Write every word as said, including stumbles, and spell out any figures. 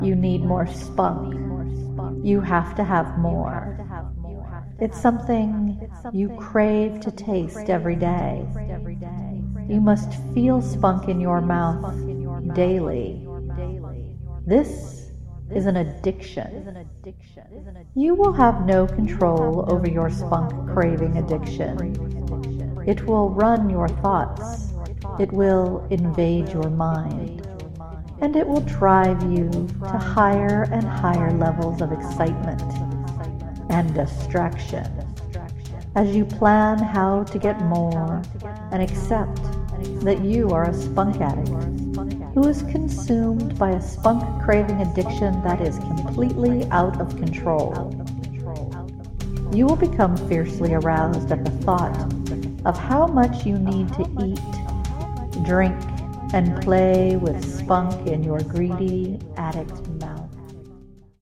You need more spunk. You have to have more. It's something you crave to taste every day. You must feel spunk in your mouth daily. This is an addiction. You will have no control over your spunk craving addiction. It will run your thoughts. It will invade your mind. And it will drive you to higher and higher levels of excitement and distraction as you plan how to get more and accept that you are a spunk addict who is consumed by a spunk craving addiction that is completely out of control. You will become fiercely aroused at the thought of how much you need to eat, drink, and play with spunk in your greedy addict mouth.